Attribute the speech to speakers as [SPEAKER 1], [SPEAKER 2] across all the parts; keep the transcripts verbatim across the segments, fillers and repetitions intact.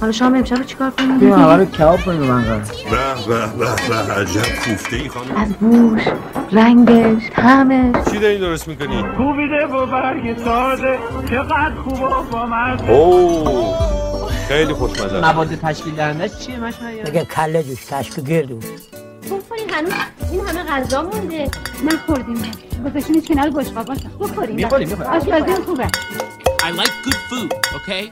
[SPEAKER 1] حالا شام امشب رو چیکار کنیم؟
[SPEAKER 2] بیا همه رو کباب کنیم من قرار.
[SPEAKER 3] به به به به عجب کوفته ای خانم.
[SPEAKER 1] از بوش، رنگش، طعمش.
[SPEAKER 3] چی داری درست میکنی؟
[SPEAKER 4] کوبیده با برگ تازه چقدر خوبه با مزه.
[SPEAKER 3] اوه خیلی خوشمزه.
[SPEAKER 2] مواد تشکیل دهندش چیه مشمعیان؟
[SPEAKER 5] دیگه کله جوش کشک گردو.
[SPEAKER 6] بخورین هنوز این همه غذا مونده.
[SPEAKER 1] نخوردیم. گذاشتینش کنار بشقاب باشه. بخوریم.
[SPEAKER 2] میخوریم میخوریم.
[SPEAKER 1] آشپزی خوبه.
[SPEAKER 7] I like good food, okay?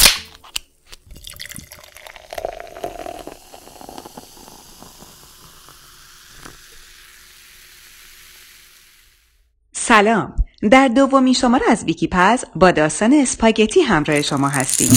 [SPEAKER 8] سلام. در دومین شماره از ویکی‌پز با داستان اسپاگتی همراه شما هستیم.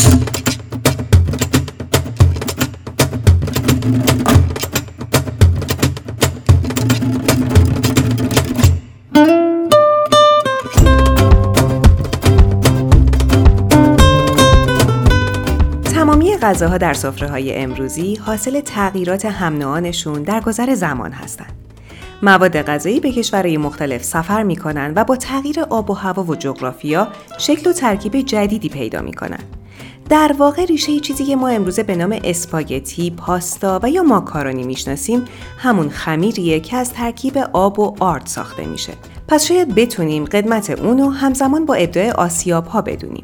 [SPEAKER 8] تمامی غذاها در سفره‌های امروزی حاصل تغییرات هم‌نوعانشون در گذر زمان هستند. مواد غذایی به کشورهای مختلف سفر می‌کنند و با تغییر آب و هوا و جغرافیا شکل و ترکیب جدیدی پیدا می‌کنند. در واقع ریشه چیزی که ما امروزه به نام اسپاگتی، پاستا و یا ماکارونی میشناسیم همون خمیریه که از ترکیب آب و آرد ساخته میشه. پس شاید بتونیم قدمت اونو همزمان با ابداع آسیاب‌ها بدونیم.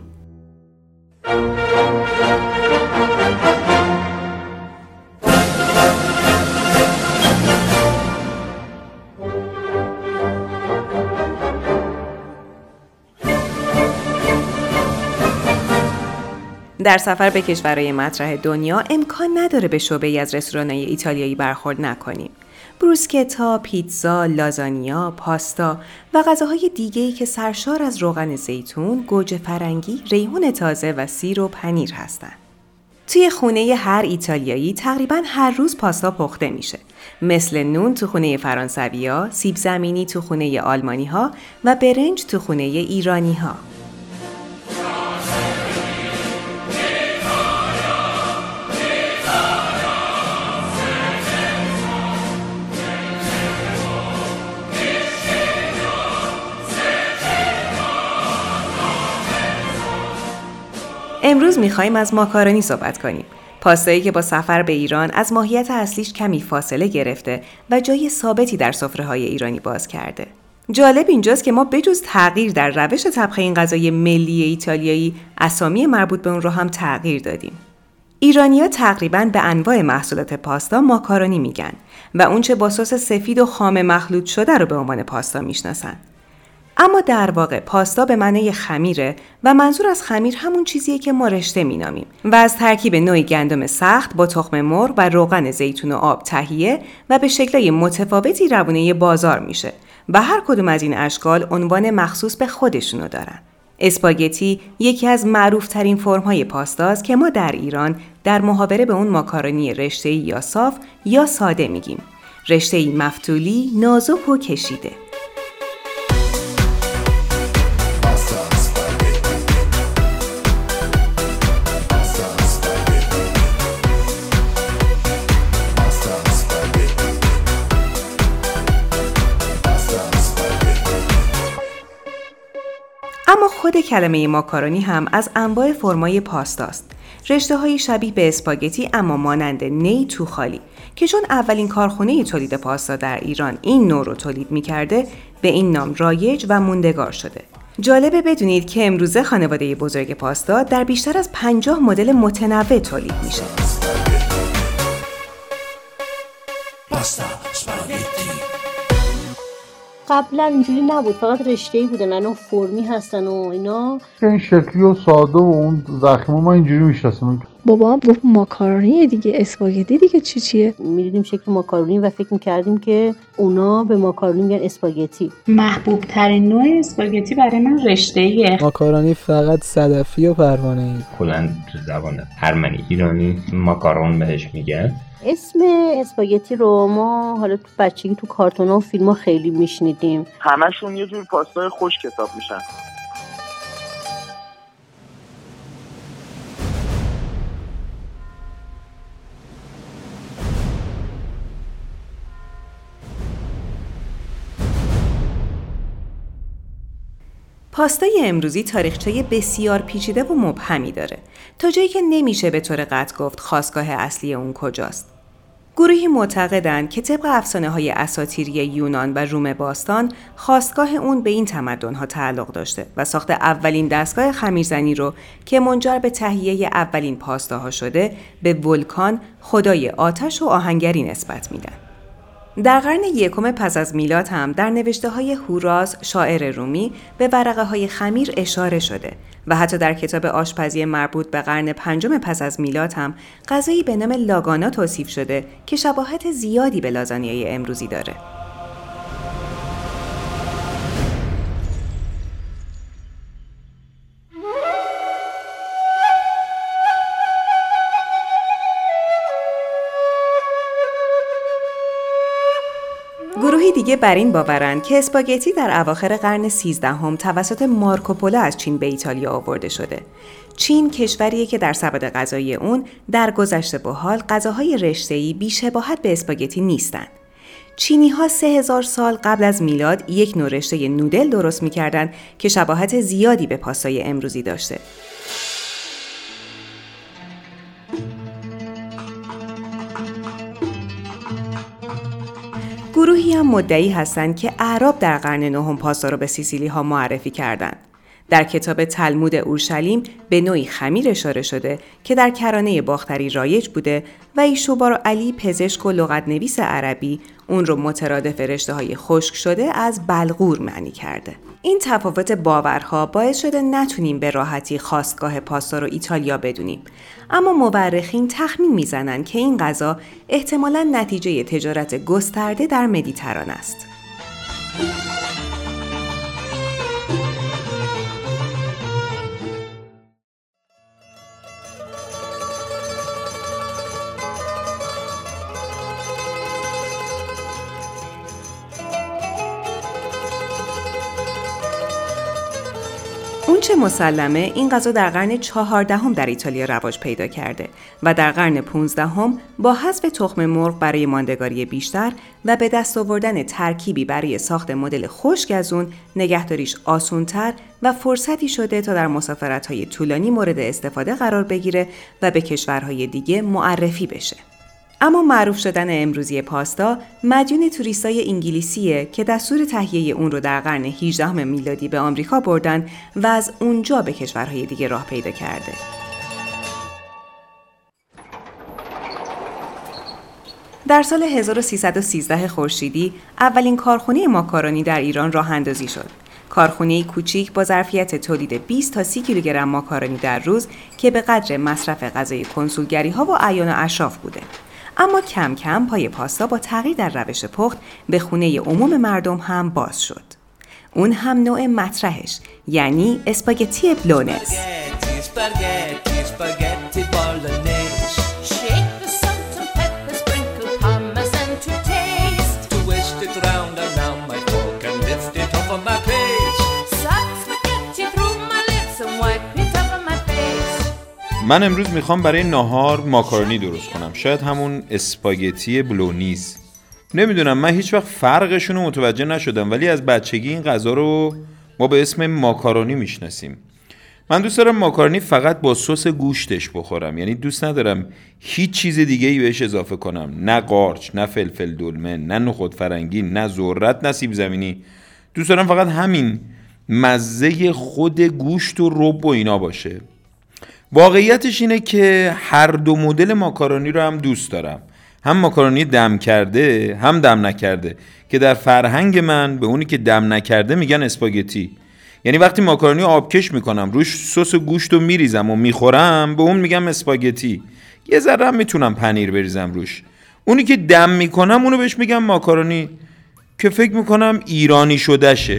[SPEAKER 8] در سفر به کشورهای مطرح دنیا امکان نداره به شعبه‌ای از رستوران‌های ایتالیایی برخورد نکنیم. بروسکتا، پیتزا، لازانیا، پاستا و غذاهای دیگه‌ای که سرشار از روغن زیتون، گوجه فرنگی، ریحان تازه و سیر و پنیر هستند. توی خونه هر ایتالیایی تقریباً هر روز پاستا پخته میشه. مثل نون تو خونه فرانسوی‌ها، سیب زمینی تو خونه آلمانی‌ها و برنج تو خونه ایرانی‌ها. امروز می‌خوایم از ماکارونی صحبت کنیم. پاستایی که با سفر به ایران از ماهیت اصلیش کمی فاصله گرفته و جای ثابتی در سفره‌های ایرانی باز کرده. جالب اینجاست که ما بجز تغییر در روش طبخ این غذای ملی ایتالیایی، اسامی مربوط به اون رو هم تغییر دادیم. ایرانی‌ها تقریباً به انواع محصولات پاستا ماکارونی میگن و اونچه با سس سفید و خام مخلوط شده رو به عنوان پاستا میشناسن. اما در واقع پاستا به معنای خمیره و منظور از خمیر همون چیزیه که ما رشته مینامیم و از ترکیب نوعی گندم سخت با تخم مرغ و روغن زیتون و آب تهیه و به شکل‌های متفاوتی روونه بازار میشه و هر کدوم از این اشکال عنوان مخصوص به خودشونو دارن. اسپاگتی یکی از معروف‌ترین فرم‌های پاستاست که ما در ایران در محاوره به اون ماکارونی رشته‌ای یا صاف یا ساده میگیم. رشته‌ای مفتولی، نازک و کشیده. اما خود کلمه ماکارونی هم از انواع فرمای پاستاست. رشته‌های شبیه به اسپاگتی اما مانند نی تو خالی که چون اولین کارخونه تولید پاستا در ایران این نوع رو تولید می‌کرده به این نام رایج و موندگار شده. جالبه بدونید که امروزه خانواده بزرگ پاستا در بیشتر از پنجاه مدل متنوع تولید میشه.
[SPEAKER 7] Pasta, spaghetti.
[SPEAKER 6] قبلا اینجوری نبود، فقط رشته‌ای بودن، الان فرمی هستن و اینا.
[SPEAKER 9] این شکلی و ساده و اون زخمه ما اینجوری میشناسیم.
[SPEAKER 10] بابا هم گفت ماکارونی دیگه، اسپاگتی دیگه چی چیه؟
[SPEAKER 6] می‌دیدیم شکل ماکارونی و فکر می‌کردیم که اونا به ماکارونی میگن اسپاگتی.
[SPEAKER 11] محبوب ترین نوع اسپاگتی برای من رشته‌ایه.
[SPEAKER 12] ماکارونی فقط صدفی و پروانه‌ای.
[SPEAKER 13] کلاً تو زبان هرمنی ایرانی ماکارون بهش میگن.
[SPEAKER 6] اسم اسپاگتی رو ما حالا تو بچگی تو کارتونا و فیلم‌ها خیلی میشنیدیم.
[SPEAKER 14] همشون یه جور پاستای خشک حساب میشن.
[SPEAKER 8] پاستای امروزی تاریخچه بسیار پیچیده و مبهمی داره، تا جایی که نمیشه به طور قطع گفت خاستگاه اصلی اون کجاست. گروهی معتقدند که طبق افسانه‌های اساطیری یونان و روم باستان، خاستگاه اون به این تمدن‌ها تعلق داشته و ساخت اولین دستگاه خمیرزنی رو که منجر به تهیه اولین پاستاها شده، به ولکان، خدای آتش و آهنگری نسبت میدن. در قرن یکم پس از میلاد هم در نوشته‌های هوراز، شاعر رومی، به ورقه‌های خمیر اشاره شده و حتی در کتاب آشپزی مربوط به قرن پنجم پس از میلاد هم غذایی به نام لاگانا توصیف شده که شباهت زیادی به لازانیای امروزی داره. گروهی دیگه بر این باورند که اسپاگتی در اواخر قرن سیزدهم توسط مارکوپولو از چین به ایتالیا آورده شده. چین کشوریه که در سبد غذایی اون در گذشته با حال غذاهای رشته‌ای بی‌شباهت به اسپاگتی نیستن. چینی‌ها سه هزار سال قبل از میلاد یک نوع رشته نودل درست می‌کردن که شباهت زیادی به پاستای امروزی داشته. گروهی هم مدعی هستند که اعراب در قرن نهم پاستا رو به سیسیلی ها معرفی کردند. در کتاب تلمود اورشلیم به نوعی خمیر اشاره شده که در کرانه باختری رایج بوده و ایشوبار علی پزشک و لغت‌نویس عربی اون رو مترادف رشته‌های خشک شده از بلغور معنی کرده. این تفاوت باورها باعث شده نتونیم به راحتی خاستگاه پاستا رو ایتالیا بدونیم، اما مورخین تخمین میزنن که این غذا احتمالاً نتیجه تجارت گسترده در مدیترانه است. اونچه مسلمه این غذا در قرن چهاردهم در ایتالیا رواج پیدا کرده و در قرن پانزدهم با حذف تخم مرغ برای ماندگاری بیشتر و به دست آوردن ترکیبی برای ساخت مدل خشک از اون، نگهداریش آسان‌تر و فرصتی شده تا در مسافرت‌های طولانی مورد استفاده قرار بگیره و به کشورهای دیگه معرفی بشه. اما معروف شدن امروزی پاستا مدیون توریستای انگلیسیه که دستور تهیه اون رو در قرن هجدهم میلادی به آمریکا بردن و از اونجا به کشورهای دیگه راه پیدا کرده. در سال هزار و سیصد و سیزده خورشیدی اولین کارخونه ماکارونی در ایران راه اندازی شد. کارخونه کوچیک با ظرفیت تولید بیست تا سی کیلوگرم ماکارونی در روز که به قدر مصرف غذای کنسولگری‌ها و اعیان و اشراف بوده. اما کم کم پای پاستا با تغییر در روش پخت به خونه عموم مردم هم باز شد. اون هم نوع مطرحش، یعنی اسپاگتی بلونز.
[SPEAKER 3] من امروز میخوام برای ناهار ماکارونی درست کنم، شاید همون اسپاگتی بلونیز. نمیدونم، من هیچ وقت فرقشون رو متوجه نشدم، ولی از بچگی این غذا رو ما به اسم ماکارونی میشناسیم. من دوست دارم ماکارونی فقط با سس گوشتش بخورم، یعنی دوست ندارم هیچ چیز دیگه ای بهش اضافه کنم، نه قارچ، نه فلفل دلمه، نه نخود فرنگی، نه ذرت، نه سیب زمینی. دوست دارم فقط همین مزه خود گوشت و رب و اینا باشه. واقعیتش اینه که هر دو مدل ماکارونی رو هم دوست دارم، هم ماکارونی دم کرده هم دم نکرده، که در فرهنگ من به اونی که دم نکرده میگن اسپاگتی. یعنی وقتی ماکارونی آبکش میکنم روش سس گوشت رو میریزم و میخورم، به اون میگم اسپاگتی. یه ذره هم میتونم پنیر بریزم روش. اونی که دم میکنم اونو بهش میگم ماکارونی، که فکر میکنم ایرانی شده شه.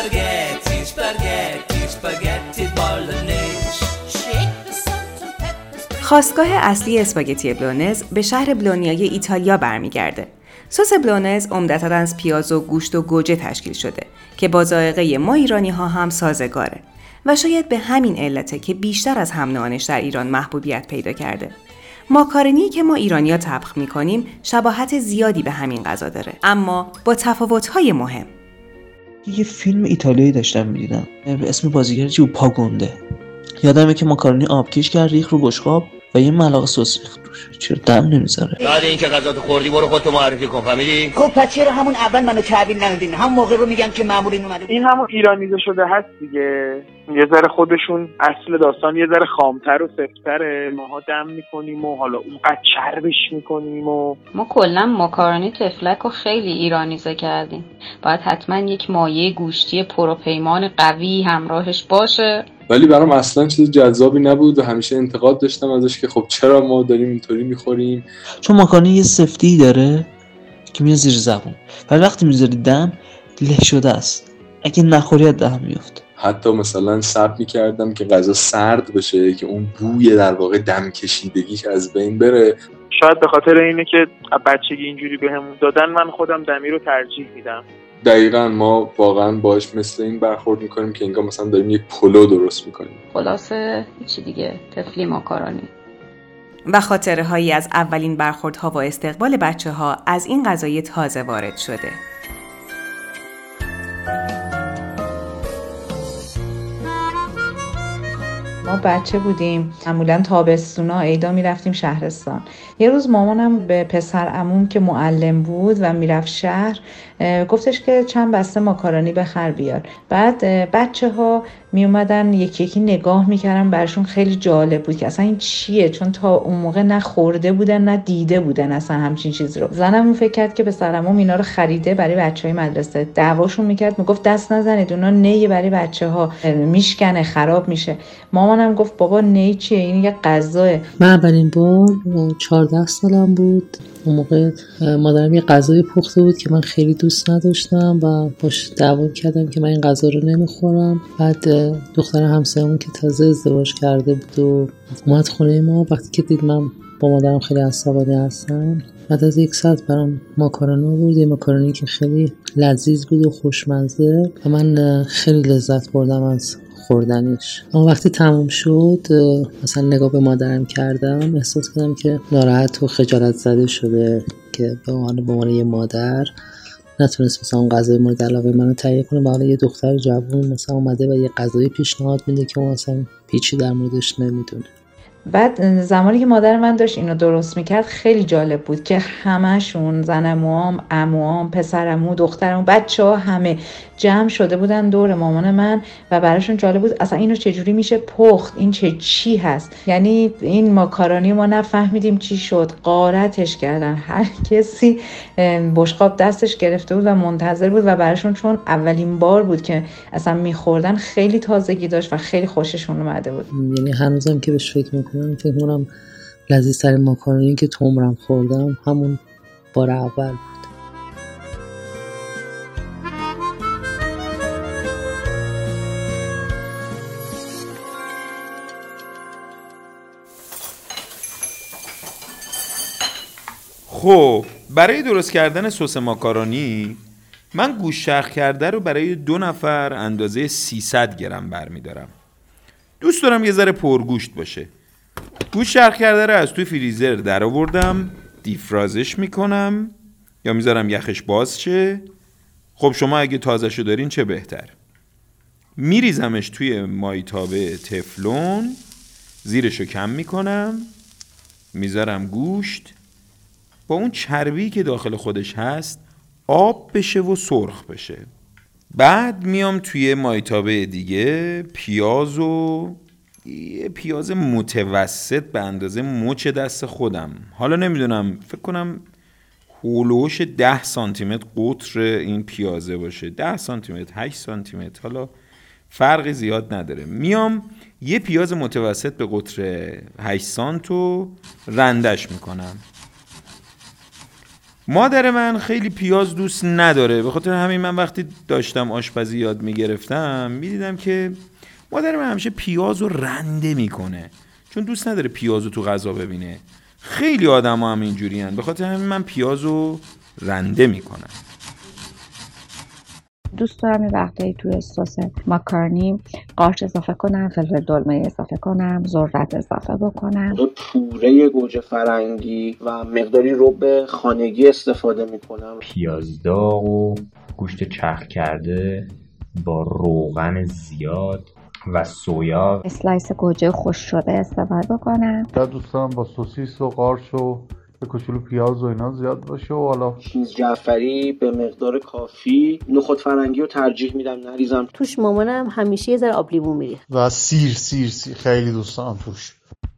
[SPEAKER 8] خاستگاه اصلی اسپاگتی بلونز به شهر بلونیای ایتالیا برمیگرده. سس بلونز عمدتاً از پیاز و گوشت و گوجه تشکیل شده که با ذائقه ما ایرانی ها هم سازگاره و شاید به همین علته که بیشتر از هم نوعانش در ایران محبوبیت پیدا کرده. ماکارونی که ما ایرانی‌ها طبخ می‌کنیم شباهت زیادی به همین غذا داره، اما با تفاوت‌های مهم.
[SPEAKER 15] یه فیلم ایتالیایی داشتم میدیدم به اسم بازیگر چی بود، پاگونده. یادمه که ماکارونی آبکش کرد ریخ رو بشقاب و یه ملقه سس ریخت روش. چرا دم نمیذاره؟
[SPEAKER 16] بعد اینکه غذاتو خوردی برو خودتو معرفی کن، فهمیدی؟
[SPEAKER 17] خب پس چرا همون اول منو تحویل ندادین؟ همون موقع رو میگم که مامورین اومده.
[SPEAKER 14] این همون ایرانیزه شده هست دیگه. یه ذره خودشون اصل داستان یه ذره خامتر و سفتره. ماها دم میکنیم و حالا اونقدر چربش میکنیم و
[SPEAKER 18] ما کلا ماکارونی تفلک رو خیلی ایرانیزه کردیم. باید حتما یک مایه گوشتی پروپیمان قوی همراهش باشه.
[SPEAKER 19] ولی برام اصلا چیز جذابی نبود و همیشه انتقاد داشتم ازش که خب چرا ما داریم اینطوری میخوریم.
[SPEAKER 15] چون ماکارونی یه سفتی داره که میاد زیر زبون، ولی وقتی میذاری دم له شده است، اگه نخوری از دهن میفته.
[SPEAKER 19] حتی مثلا صبر میکردم که غذا سرد بشه که اون بوی در واقع دم کشیدگیش از بین بره.
[SPEAKER 14] شاید به خاطر اینه که بچگی اینجوری بهمون دادن من خودم دمی رو ترجیح میدم.
[SPEAKER 19] دقیقاً ما واقعا باش مثل این برخورد میکنیم که انگار مثلا داریم یک پلو درست میکنیم.
[SPEAKER 18] خلاصه هیچی دیگه، تفلی ماکارونی.
[SPEAKER 8] و خاطره هایی از اولین برخوردها و استقبال بچه ها از این غذای تازه وارد شده.
[SPEAKER 20] ما بچه بودیم، معمولا تابستونا عیدا میرفتیم شهرستان. یه روز مامانم به پسر عموم که معلم بود و میرفت شهر گفتش که چند بسته ماکارونی بخر بیار. بعد بچه ها می اومدن یکی یکی نگاه میکردن، برشون خیلی جالب بود که اصلا این چیه، چون تا اون موقع نه خورده بودن نه دیده بودن اصلا همچین چیز رو. زنمون فکر کرد که پسر عموم اینا رو خریده برای بچهای مدرسه. دعواشون میکرد، میگفت دست نزنید اونا نی برای بچه‌ها میشکنه خراب میشه. مامانم گفت بابا نی چیه، این یه غذاه.
[SPEAKER 12] من اولین بار چهارده سالم بود، اون موقع مادرم یه غذای پخته بود که من خیلی دوست نداشتم و باش دعوا کردم که من این غذا رو نمیخورم. بعد دختر همسایه‌مون که تازه ازدواج کرده بود و اومد خونه ما، وقتی که دید من با مادرم خیلی عصبانی هستم، بعد از یک ساعت برام ماکارونی بود، یه ماکارونی که خیلی لذیذ بود و خوشمزه و من خیلی لذت بردم از خوردنش. اما وقتی تموم شد مثلا نگاه به مادرم کردم، احساس کردم که ناراحت و خجالت زده شده که به عنوان به عنوان یه مادر نتونست مثلا اون غذای مورد علاقه منو تهیه کنه و حالا یه دختر جوون مثلا اومده و یه غذای پیشنهاد میده که اون مثلا پیچی در موردش نمیدونه.
[SPEAKER 20] بعد زمانی که مادر من داشت اینو درست میکرد خیلی جالب بود که همشون زنموام، عموام، پسرمو، دخترمو، بچه‌ها همه جمع شده بودن دور مامان من و براشون جالب بود اصلا اینو چجوری میشه پخت، این چه چی هست. یعنی این ماکارونی ما نفهمیدیم چی شد، غارتش کردن، هر کسی بشقاب دستش گرفته بود و منتظر بود و براشون چون اولین بار بود که اصلا میخوردن خیلی تازگی داشت و خیلی خوششون اومده بود.
[SPEAKER 12] یعنی هنوزم که بهش فکر میکنم فکر میکنم لذیذترین ماکارونی که تو عمرم خوردم همون بار اول بود.
[SPEAKER 3] خب برای درست کردن سس ماکارونی من گوشت شرخ کرده رو برای دو نفر اندازه سیصد گرم برمیدارم. دوست دارم یه ذره پرگوشت باشه. گوشت شرخ کرده رو از توی فریزر در آوردم، دیفرازش میکنم یا میذارم یخش باز شه. خب شما اگه تازه‌شو دارین چه بهتر. میریزمش توی مایتابه تفلون، زیرشو کم میکنم، میذارم گوشت با اون چربی که داخل خودش هست آب بشه و سرخ بشه. بعد میام توی مایتابه دیگه پیاز و یه پیاز متوسط به اندازه مچ دست خودم، حالا نمیدونم فکر کنم هولوش ده سانتی متر قطر این پیازه باشه، ده سانتی متر، هشت سانتی متر، حالا فرقی زیاد نداره. میام یه پیاز متوسط به قطر هشت سانتو رندش میکنم. مادر من خیلی پیاز دوست نداره، به خاطر همین من وقتی داشتم آشپزی یاد میگرفتم میدیدم که مادر من همیشه پیاز رو رنده میکنه، چون دوست نداره پیاز رو تو غذا ببینه. خیلی آدم ها هم اینجوری هن، به خاطر همین من پیاز رو رنده میکنم.
[SPEAKER 10] دوست دارم یه وقتایی توی سس ماکارونی قارچ اضافه کنم، فلفل دلمه اضافه کنم، ذرت اضافه بکنم.
[SPEAKER 21] پوره گوجه فرنگی و مقداری رب خانگی استفاده میکنم.
[SPEAKER 13] پیاز داغ و گوشت چرخ کرده با روغن زیاد و سویا.
[SPEAKER 10] اسلایس گوجه خشک شده استفاده بکنم.
[SPEAKER 9] من دوست دارم با سوسیس و قارچ و یه کوچولو پیاز و اینا زیاد باشه و حالا
[SPEAKER 21] چیز جعفری به مقدار کافی. نخود فرنگی رو ترجیح میدم نریزم
[SPEAKER 6] توش. مامانم همیشه یه ذره آب لیمو میریخت.
[SPEAKER 9] و سیر سیر سیر خیلی دوست دارم توش.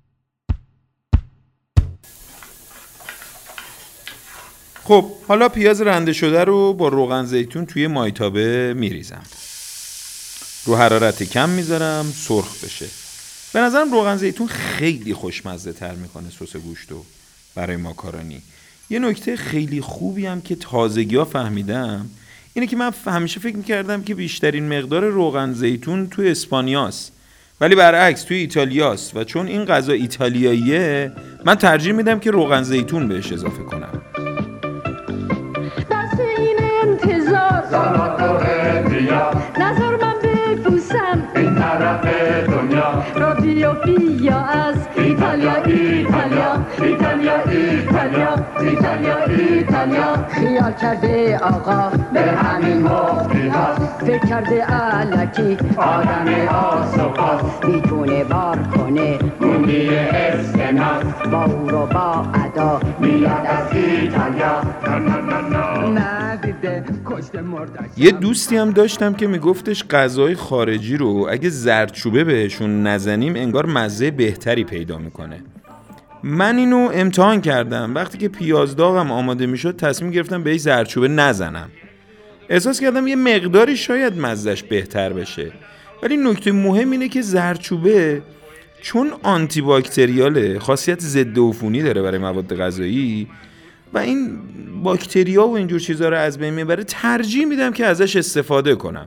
[SPEAKER 3] خب حالا پیاز رنده شده رو با روغن زیتون توی مایتابه میریزم، رو حرارت کم میذارم سرخ بشه. به نظرم روغن زیتون خیلی خوشمزه تر میکنه سس گوشتو برای ماکارونی. یه نکته خیلی خوبی هم که تازگی ها فهمیدم اینه که من همیشه فکر میکردم که بیشترین مقدار روغن زیتون توی اسپانیاست، ولی برعکس توی ایتالیاست و چون این غذا ایتالیاییه من ترجیح میدم که روغن زیتون بهش اضافه کنم.
[SPEAKER 22] دست این انتظار نظر من ببوسم این طرف دنیا رادیو بیا از ایتالیا ایتالیا ایتالیا ایتالیا ایتالیا ایتالیا خیال کرده آقا به همین مختی هست، فکر کرده علکی آدم آسوقاست، میتونه بار کنه موندی اسکناس با او رو با ادا میاد از ایتالیا.
[SPEAKER 3] یه دوستی هم داشتم که میگفتش غذای خارجی رو اگه زردچوبه بهشون نزنیم انگار مزه بهتری پیدا میکنه. من اینو امتحان کردم. وقتی که پیاز داغم آماده میشد تصمیم گرفتم بهش زردچوبه نزنم. احساس کردم یه مقداری شاید مزهش بهتر بشه، ولی نکته مهم اینه که زردچوبه چون آنتی باکتریاله، خاصیت ضد عفونی داره برای مواد غذایی و این باکتریا و اینجور چیزا رو از بین میبره، ترجیح میدم که ازش استفاده کنم.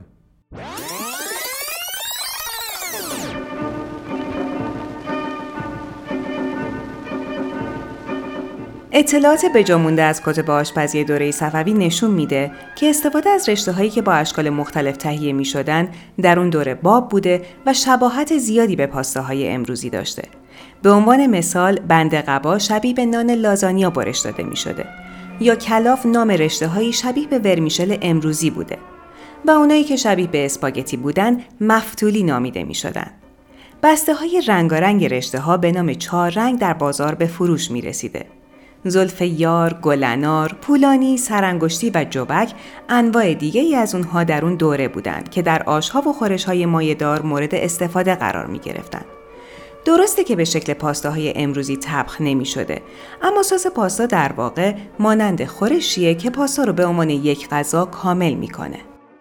[SPEAKER 8] اطلاعات بجامونده از کتب آشپزی دوره صفوی نشون میده که استفاده از رشته‌هایی که با اشکال مختلف تهیه میشدن در اون دوره باب بوده و شباهت زیادی به پاستاهای امروزی داشته. به عنوان مثال بند قبا شبیه به نان لازانیا برش داده می شده یا کلاف نام رشته‌هایی شبیه به ورمیشل امروزی بوده و اونایی که شبیه به اسپاگتی بودن مفتولی نامیده می شدن. بسته های رنگارنگ رشته ها به نام چهار رنگ در بازار به فروش می رسیده. زلف یار، گلنار، پولانی، سرانگشتی و جوبک انواع دیگه ای از اونها در اون دوره بودند که در آش‌ها و خورش‌های مایه‌دار مورد استفاده قرار می گرفتن. درسته که به شکل پاستاهای امروزی طبخ نمی شده، اما سس پاستا در واقع مانند خورشیه که پاستا رو به عنوان یک غذا کامل می کنه.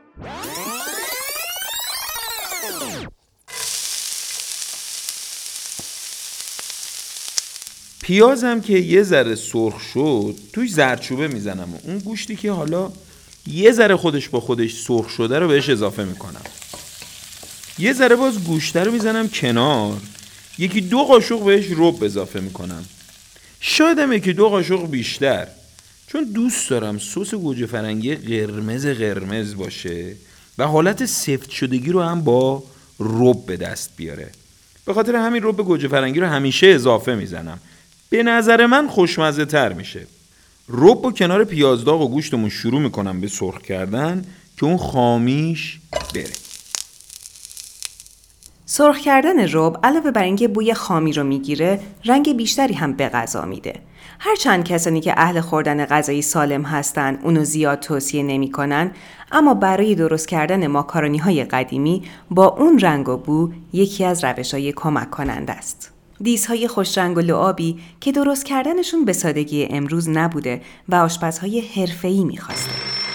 [SPEAKER 3] پیازم که یه ذره سرخ شد توش زردچوبه میزنم و اون گوشتی که حالا یه ذره خودش با خودش سرخ شده رو بهش اضافه میکنم. یه ذره باز گوشته رو میزنم کنار، یکی دو قاشق بهش رب اضافه میکنم، شاید هم یکی دو قاشق بیشتر، چون دوست دارم سس گوجه فرنگی قرمز قرمز باشه و حالت سفت شدگی رو هم با رب به دست بیاره. به خاطر همین رب گوجه فرنگی رو همیشه اضافه میزنم. به نظر من خوشمزه تر میشه. رب و کنار پیاز داغ و گوشتمون شروع میکنم به سرخ کردن که اون خامیش بره.
[SPEAKER 8] سرخ کردن رب علاوه بر اینکه بوی خامی رو میگیره، رنگ بیشتری هم به غذا میده. هرچند کسانی که اهل خوردن غذایی سالم هستن اونو زیاد توصیه نمیکنن، اما برای درست کردن ماکارونی های قدیمی با اون رنگ و بو یکی از روش‌های کمک کننده است. دیس‌های خوش رنگ و لعابی که درست کردنشون به سادگی امروز نبوده و آشپزهای حرفه‌ای می‌خواسته.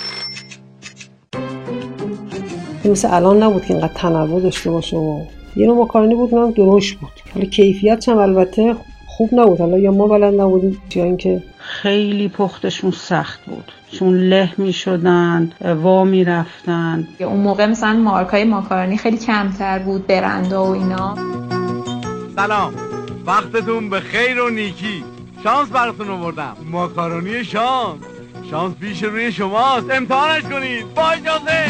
[SPEAKER 23] مثل الان نبود که اینقدر تنوع داشته باشه و یه نوع ماکارونی بود اونم درشت بود. حالا کیفیتش هم البته خوب نبود، حالا یا ما بلد نبودیم یا اینکه
[SPEAKER 11] خیلی پختشون سخت بود، چون له می شدن، وا می رفتن.
[SPEAKER 24] اون موقع مثلا مارکای ماکارونی خیلی کمتر بود، برندا و اینا.
[SPEAKER 4] سلام، وقتتون به خیر و نیکی. شانس براتون آوردم، ماکارونی شانس. شانس پیش روی شماست، امتحانش کنید. با اجازه.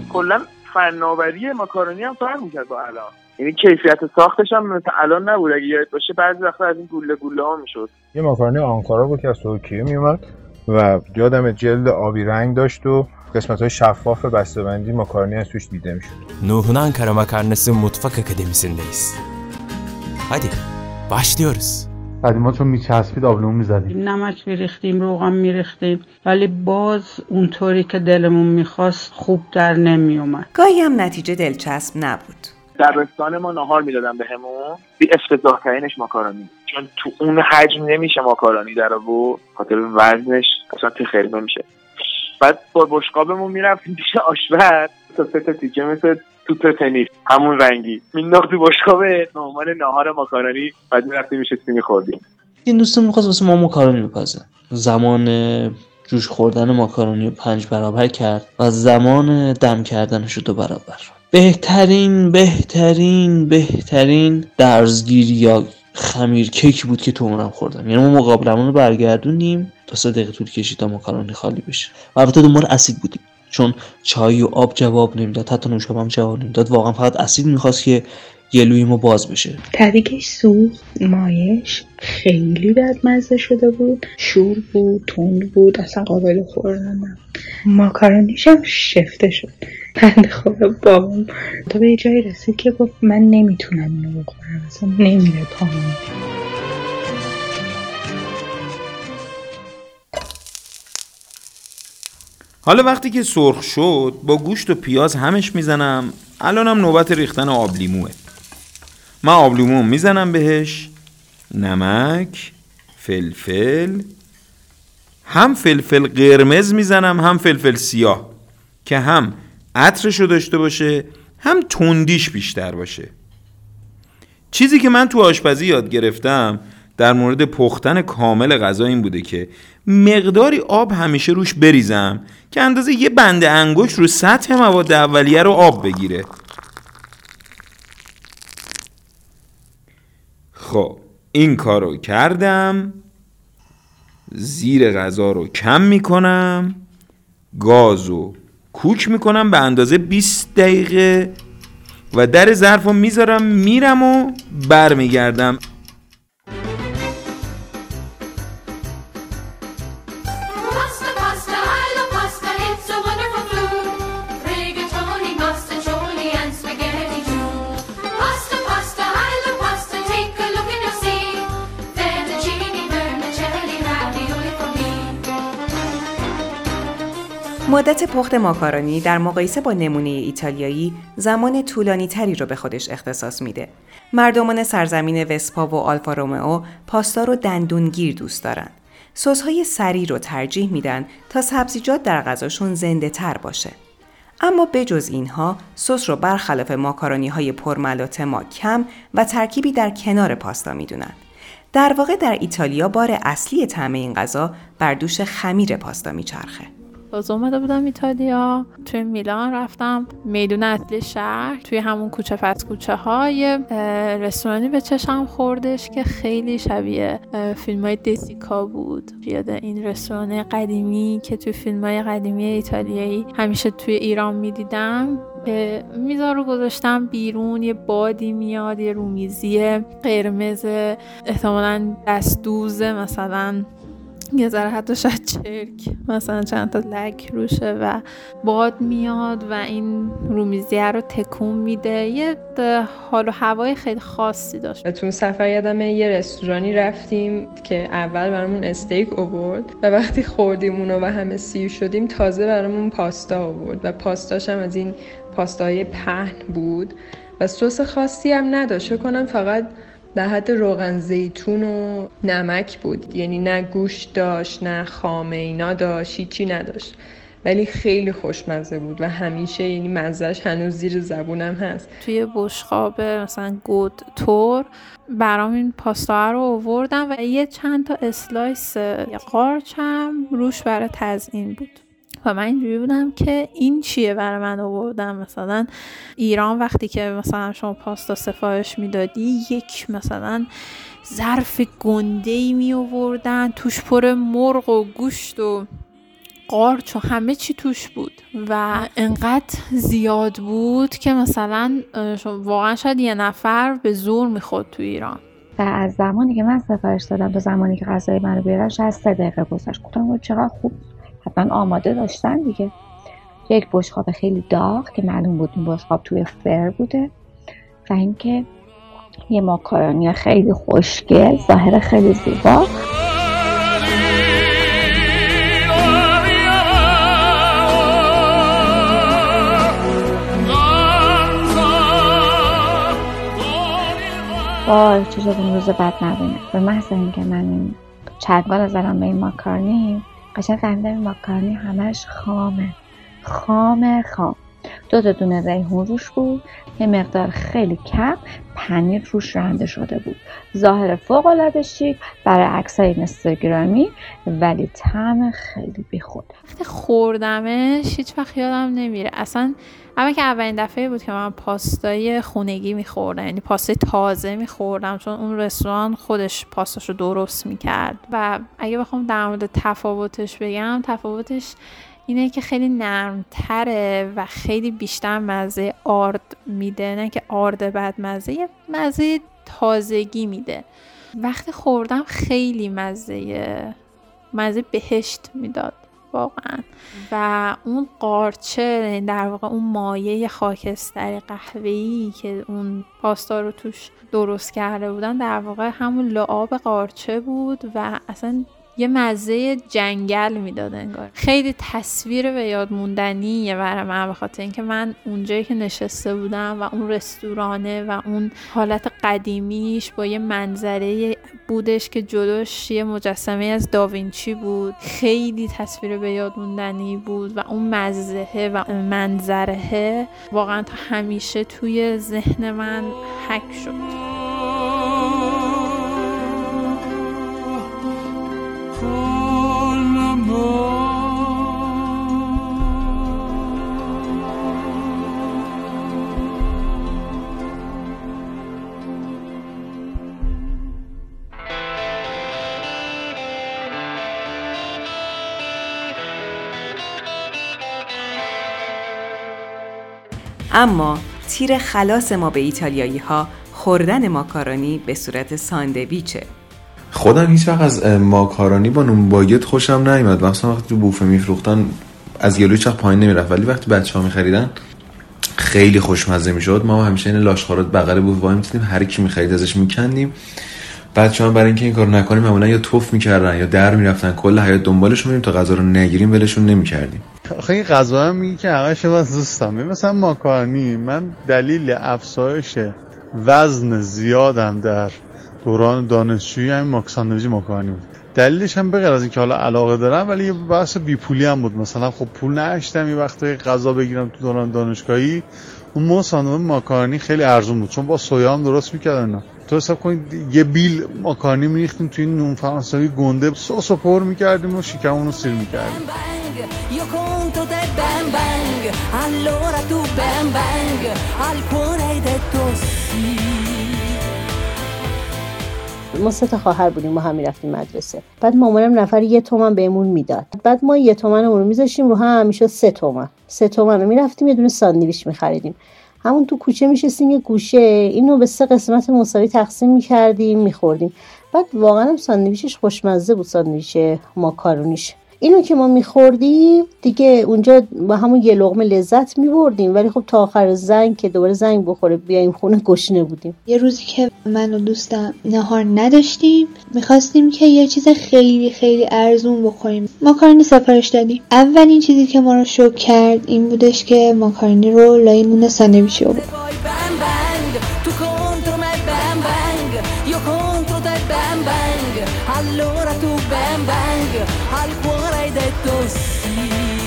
[SPEAKER 14] کلا فناوری ماکارونی هم فرق می‌کرد با الان. یعنی کیفیت ساختش هم مثل الان نبود. اگه یاد باشه بعضی وقتا از این گوله گوله ها میشد.
[SPEAKER 1] یه ماکارونی آنکارا بود که از ترکیه میومد و یادم جلد آبی رنگ داشت و قسمت‌های شفاف بسته‌بندی ماکارونی از توش دیده میشد.
[SPEAKER 2] Nuh'un Ankara makarnası mutfak akademisindeyiz. Hadi başlıyoruz.
[SPEAKER 9] قدیما چون میچسبید آبلیمو میزدیم،
[SPEAKER 11] نمک میریختیم، روغن میریختیم، ولی باز اونطوری که دلمون میخواست خوب در نمیومد.
[SPEAKER 8] گاهی هم نتیجه دلچسب نبود.
[SPEAKER 14] در رستوران ما ناهار میدادن بهمون، بی افتضاح ترینش ماکارونی، چون تو اون حجم نمیشه ماکارونی در آورد، خاطر وزنش اصلا تخیر نمیشه. بعد با بشقابمون میرفتیم پیش آشپز تا سه تا تیکه مثل توپ تنیس همون رنگی مینداخت تو بشقابه به عنوان ناهار ماکارونی، بعد میرفتیم میشستیم میخوردیم.
[SPEAKER 15] این دوستم میخواست واسه ما ماکارونی بپزه. زمان جوش خوردن ماکارونی رو پنج برابر کرد و زمان دم کردنش رو دو برابر. بهترین بهترین بهترین درزگیری یا خمیر کیک بود که تو عمرم خوردم. یعنی ما مقابلمون رو برگردونیم تا سه دقیقه طول کشید تا ماکارونی خالی بشه. و البته دنبال اسید بودیم، چون چای و آب جواب نمیداد، حتی نوشابه هم جواب نمیداد. واقعا فقط اسید میخواست که گلوی ما باز بشه.
[SPEAKER 10] طریقش سوخت، مایش خیلی بدمزه شده بود، شور بود، تند بود، اصلا قابل خوردن نبود. ماکارونیش هم شفته شد. بنده خدا بابام تا به جایی رسید که گفت من نمیتونم اینو بخورم، اصلا نمیره پامون.
[SPEAKER 3] حالا وقتی که سرخ شد با گوشت و پیاز همش میزنم. الانم نوبت ریختن آب لیموه. من آب لیمو میزنم بهش، نمک، فلفل، هم فلفل قرمز میزنم هم فلفل سیاه که هم عطرشو داشته باشه هم تندیش بیشتر باشه. چیزی که من تو آشپزی یاد گرفتم در مورد پختن کامل غذا این بوده که مقداری آب همیشه روش بریزم که اندازه یه بند انگشت رو سطح مواد اولیه رو آب بگیره. خب این کارو کردم. زیر غذا رو کم میکنم، گازو کوک میکنم به اندازه بیست دقیقه و در ظرف رو میذارم، میرم و برمیگردم.
[SPEAKER 8] مدت پخت ماکارونی در مقایسه با نمونه ایتالیایی زمان طولانی تری رو به خودش اختصاص میده. مردمان سرزمین وسپا و آلفا رومئو پاستا رو دندونگیر دوست دارن. سس‌های سریع رو ترجیح میدن تا سبزیجات در غذاشون زنده تر باشه. اما بجز اینها سس رو برخلاف ماکارونی‌های پرملاتما کم و ترکیبی در کنار پاستا میدونن. در واقع در ایتالیا بار اصلی طعم این غذا بر دوش خمیر پاستا میچرخه.
[SPEAKER 5] باز اومده بودم ایتالیا، توی میلان رفتم میدون اصلی شهر، توی همون کوچه پس کوچه های رستورانی به چشم خوردش که خیلی شبیه فیلم های دسیکا بود. یاد این رستوران قدیمی که توی فیلم های قدیمی ایتالیایی همیشه توی ایران میدیدم. میزا رو گذاشتم بیرون، یه بادی میاد، یه رومیزی قرمز احتمالاً دستدوزه، مثلا یه ذره حتی شاید چرک، مثلا چند تا لک روشه و باد میاد و این رومیزیه رو تکون میده. یه حال و هوای خیلی خاصی داشت.
[SPEAKER 7] تو سفر یادمه یه رستورانی رفتیم که اول برامون استیک آورد و وقتی خوردیم اونو و همه سیر شدیم تازه برامون پاستا آورد و پاستاش هم از این پاستاهای پهن بود و سس خاصی هم نداشت. فکر کنم فقط در حد روغن زیتون و نمک بود، یعنی نه گوشت داشت نه خامه اینا داشت، هیچی نداشت، ولی خیلی خوشمزه بود و همیشه یعنی مزهش هنوز زیر زبونم هست.
[SPEAKER 5] توی بشقاب مثلا گود تور برام این پاستا رو آوردم و یه چند تا اسلایس قارچ هم روش برای تزیین بود و من اینجوری بودم که این چیه برای من آوردم. مثلا ایران وقتی که مثلا شما پاستا سفارش میدادی یک مثلا ظرف گنده‌ای می آوردن توش پر مرغ و گوشت و قارچ و همه چی توش بود و انقدر زیاد بود که مثلا واقعا شاید یه نفر به زور میخورد تو ایران.
[SPEAKER 10] و از زمانی که من سفارش دادم تا زمانی که غذای منو بیارن شاید سه دقیقه گذشت. گفتم چقدر خوب، حتما آماده داشتن دیگه. یک بشقاب خیلی داغ که معلوم بود این بشقاب توی فر بوده و اینکه یه ماکارونی خیلی خوشگل، ظاهر خیلی زیبا. وای چه شد این روز بد نبینه. به محض اینکه من این چنگال زدم به این ماکارونی قشنگ فهمیدم این ماکارونی همش خامه خامه خام. دو تا دونه ریحون روش بود، یه مقدار خیلی کم پنیر روش رنده شده بود. ظاهر فوق العاده شیک برای عکسای اینستاگرامی، ولی طعم خیلی بیخود.
[SPEAKER 5] وقتی خوردمش هیچ وقت یادم نمیره. اصلا اما که اولین دفعه بود که من پاستای خونگی میخوردم، یعنی پاستای تازه میخوردم، چون اون رستوران خودش پاستاشو درست میکرد. و اگه بخوام در مورد تفاوتش بگم، تفاوتش اینه که خیلی نرمتره و خیلی بیشتر مزه آرد میده، نه که آرد بد مزه، یه مزه تازگی میده. وقتی خوردم خیلی مزه مزه بهشت میداد واقعا. و اون قارچه، در واقع اون مایه خاکستری قهوه‌ای که اون پاستا رو توش درست کرده بودن، در واقع همون لعاب قارچه بود و اصلا یه مزه جنگل میداد انگار. خیلی تصویر به یاد موندنیه برای من، به خاطر اینکه من اونجایی که نشسته بودم و اون رستورانه و اون حالت قدیمیش با یه منظره بودش که جلوش یه مجسمه از داوینچی بود. خیلی تصویر به یاد موندنی بود و اون مزه و منظره واقعا تا همیشه توی ذهن من حک شد.
[SPEAKER 8] اما تیر خلاص ما به ایتالیایی ها خوردن ماکارونی به صورت ساندویچه.
[SPEAKER 16] خودم هیچ وقت از ماکارونی با نون باگت خوشم نیومد، مثلا وقتی تو بوفه میفروختن از گلوی هیچ وقت پایین نمیرفت، ولی وقتی بچه‌ها می‌خریدن خیلی خوشمزه میشد. ما همیشه این لاشخورات بغل بوفه وای می‌تونیم هر کی می‌خرید ازش می‌کندیم. بچه‌ها برای اینکه این کارو نکنیم معمولا یا توف می‌کردن یا در می‌رفتن، کل حیاط دنبالشون می‌ریم تا غذا رو نگیریم ولشون نمی‌کردیم.
[SPEAKER 9] آخه این غذا هم میگه که همش من دوستم. مثلا ماکارونی، من دلیل افزایش وزن زیادم در دوران دانشجویی همین ماک ساندویچ ماکارونی بود. دلیلش هم بغیر از اینکه حالا علاقه دارم، ولی یه بحث بیپولی هم بود. مثلا خب پول نداشتم یه وقتایی غذا بگیرم تو دوران دانشگاهی، اون مو ساندویچ ماکارونی خیلی ارزون بود چون با سویا هم درست می‌کردن. تو حساب کنید یه بیل ماکارونی می‌ریختیم توی این نون فرانسوی گنده، سسو پر می‌کردیم و شکممون رو سیر می‌کردیم.
[SPEAKER 22] Io conto te bang bang, allora tu bang bang, al cuore hai detto sì.
[SPEAKER 6] ما سه تا خواهر بودیم، ما هم میرفتیم مدرسه. بعد مامانم نفر یه تومن بهمون میداد. بعد ما یه تومنمون رو میذاشیم رو هم، میشد سه تومن. سه تومن رو میرفتیم یه دونه ساندویچ میخریدیم. همون تو کوچه میشستیم یه گوشه، اینو به سه قسمت مساوی تقسیم میکردیم میخوردیم. بعد واقعا ساندویچش خوشمزه بود، ساندویچ ماکارونیش. اینو که ما میخوردیم دیگه اونجا با همون یه لقمه لذت میبردیم، ولی خب تا آخر زنگ که دوباره زنگ بخوره بیایم خونه گشنه بودیم.
[SPEAKER 17] یه روزی که من و دوستم نهار نداشتیم، میخواستیم که یه چیز خیلی خیلی ارزون بخوریم. ماکارونی سفارش دادیم. اولین چیزی که ما رو شوک کرد این بودش که ماکارونی رو لای نون ساندویچ آورد.
[SPEAKER 22] Allora tu bang bang, al cuore hai detto sì.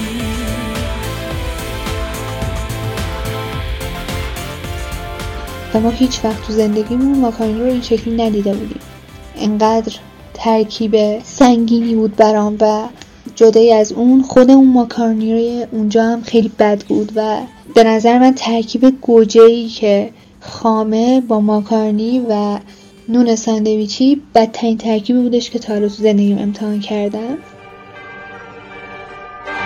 [SPEAKER 17] و ما هیچ وقت تو زندگیمون ماکارونی رو این شکلی ندیده بودیم. انقدر ترکیب سنگینی بود برام و جدای از اون خود اون ماکارونی روی اونجا هم خیلی بد بود و به نظر من ترکیب گوجه‌ای که خامه با ماکارونی و نون ساندویچی بدترین ترکیبی بودش که تا حالا تو زندگیم امتحان کردم.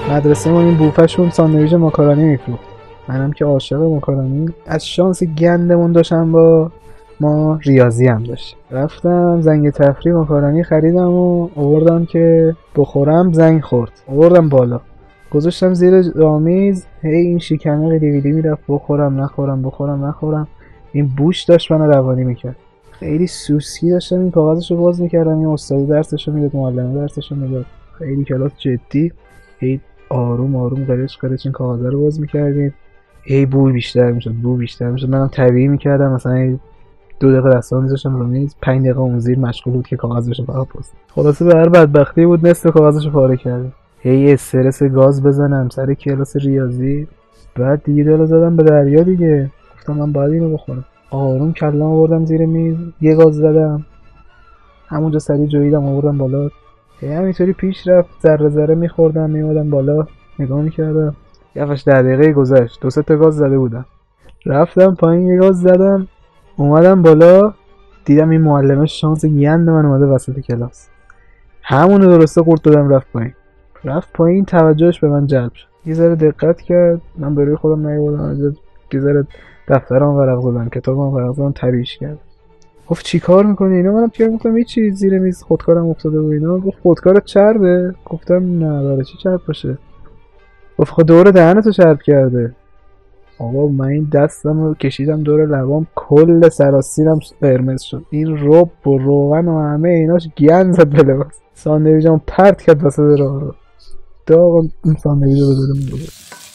[SPEAKER 12] مدرسه ما این بوفه‌شون ساندویچ ماکارونی میفروخت. منم که عاشق ماکارونی، از شانس گندمون داشتم با ما ریاضی هم داشت. رفتم زنگ تفریح ماکارونی خریدم و آوردم که بخورم. زنگ خورد، آوردم بالا گذاشتم زیر آمیز. هی این شکمه قیلی قیلی میرفت بخورم نخورم بخورم نخورم. این بوش داشت منو روانی میکرد. خیلی سوسکی داشتم این کاغذشو باز میکردم. این استاد درسشو میداد، معلم درسشو میداد، خیلی کلاس جدی. هی آروم آروم قرچ قرچ این کاغذ رو باز میکردیم. هی بو بیشتر میشد بو بیشتر میشد. منم طبیعی میکردم، مثلا دو دقیقه دستام میذاشتم رو میز، پنج دقیقه اون زیر مشغول بود که کاغذشو فقط پست. خلاصه به هر بدبختی بود نصف کاغذشو پاره کردم. هی استرس گاز بزنم سر کلاس ریاضی. بعد دیگه دلو زدم به دریا دیگه. گفتم من باید اینو بخورم. آروم کلم آوردم زیر میز، یه گاز زدم، همونجا سری جویدم آوردم بالا. هی همینطوری پیش رفت، ذره ذره میخوردم میومدم بالا نگاه میکردم. یفش ده دقیقه گذشت، دو سه تا گاز زده بودم. رفتم پایین یه گاز زدم، اومدم بالا دیدم این معلمه شانس گند من اومده وسط کلاس. همونو درسته قورت دادم رفت پایین. رفت پایین توجهش به من جلب شد. یه ذره دقت کرد، من به روی خودم نیاوردم، یه ذره دفترم ورق زدم، کتابم ورق زدم، تریش کرد. گفت چی کار میکنی اینا؟ منم پیام گفتم هیچی، زیر میز خودکارم افتاده و اینا. گفت خودکارت چربه؟ گفتم نه برای چی چرب باشه؟ گفت خود دور دهنتو چرب کرده. آقا من این دستم رو کشیدم دور لبام، کل سراسیرم قرمز شد. این رب و روغن و همه ایناش گند زد به لباس. ساندویچم پرت کرد وسط راه رو. داغ این ساندویچ رو بذارم بود.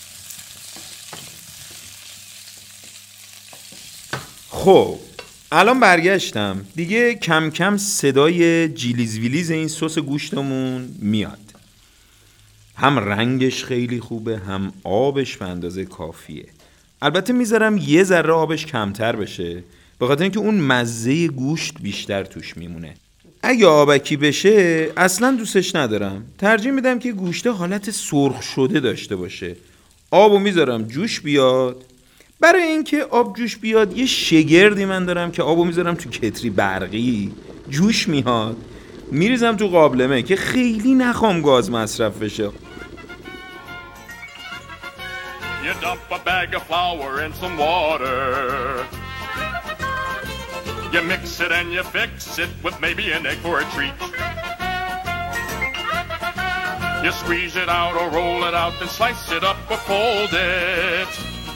[SPEAKER 3] خب الان برگشتم دیگه، کم کم صدای جیلیز ویلیز این سس گوشتمون میاد. هم رنگش خیلی خوبه، هم آبش به اندازه کافیه. البته میذارم یه ذره آبش کمتر بشه به خاطر اینکه اون مزه گوشت بیشتر توش میمونه. اگه آبکی بشه اصلا دوستش ندارم، ترجیح میدم که گوشت حالت سرخ شده داشته باشه. آبو میذارم جوش بیاد. برای اینکه آب جوش بیاد یه شگردی من دارم که آبو میذارم تو کتری برقی، جوش میاد، میریزم تو قابلمه که خیلی نخوام گاز مصرف بشه.
[SPEAKER 18] You dump a bag of flour in some water. You mix it and you fix it with maybe an egg for a treat. You squeeze it out or roll it out and slice it up or fold it.